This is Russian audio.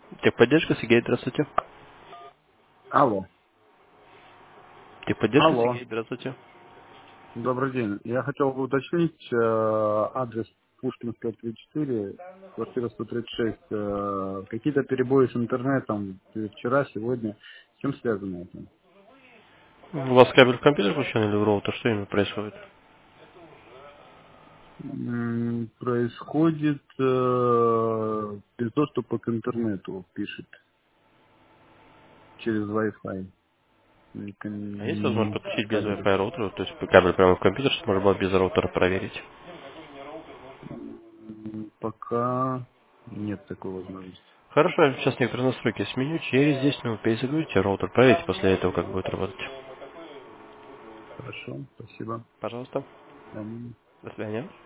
Техподдержка, Сергей, здравствуйте. Алло. Техподдержка, Алло. Сергей, здравствуйте. Добрый день. Я хотел бы уточнить адрес Пушкинская, 34, квартира 136. Какие-то перебои с интернетом вчера, сегодня. С чем связано это? У вас кабель в компьютер включен или в роутер? Что именно происходит? Происходит без доступа к интернету, пишет, через Wi-Fi. А есть возможность Не подключить без кабель. Wi-Fi роутера, то есть кабель прямо в компьютер, чтобы можно было без роутера проверить? Пока нет такой возможности. Хорошо, сейчас некоторые настройки сменю. Через 10 минут перезагрузите роутер, проверьте после этого, как будет работать. Хорошо, спасибо. Пожалуйста. Аминь. До свидания.